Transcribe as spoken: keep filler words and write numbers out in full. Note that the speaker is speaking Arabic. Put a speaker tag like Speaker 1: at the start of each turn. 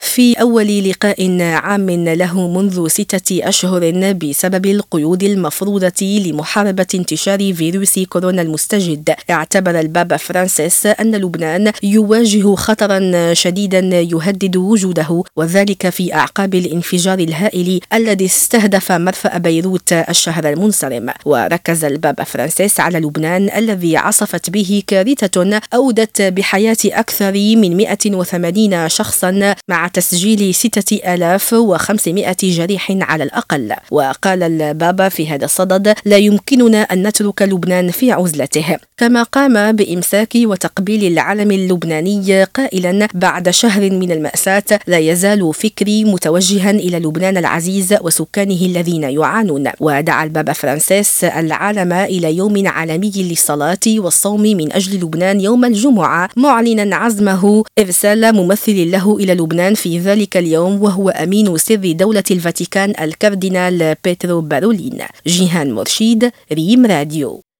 Speaker 1: في أول لقاء عام له منذ ستة أشهر بسبب القيود المفروضة لمحاربة انتشار فيروس كورونا المستجد، اعتبر البابا فرانسيس أن لبنان يواجه خطرا شديدا يهدد وجوده، وذلك في أعقاب الانفجار الهائل الذي استهدف مرفأ بيروت الشهر المنصرم. وركز البابا فرانسيس على لبنان الذي عصفت به كارثة أودت بحياة أكثر من مئة وثمانين شخصا مع تسجيل ستة آلاف وخمسمئة جريح على الأقل. وقال البابا في هذا الصدد: لا يمكننا أن نترك لبنان في عزلته. كما قام بإمساك وتقبيل العلم اللبناني قائلا: بعد شهر من المأساة لا يزال فكري متوجها إلى لبنان العزيز وسكانه الذين يعانون. ودعا البابا فرانسيس العالم إلى يوم عالمي للصلاة والصوم من أجل لبنان يوم الجمعة، معلنا عزمه إرسال ممثل له إلى لبنان في ذلك اليوم، وهو أمين سر دولة الفاتيكان الكاردينال بيترو بارولين. جيهان مرشيد، ريم راديو.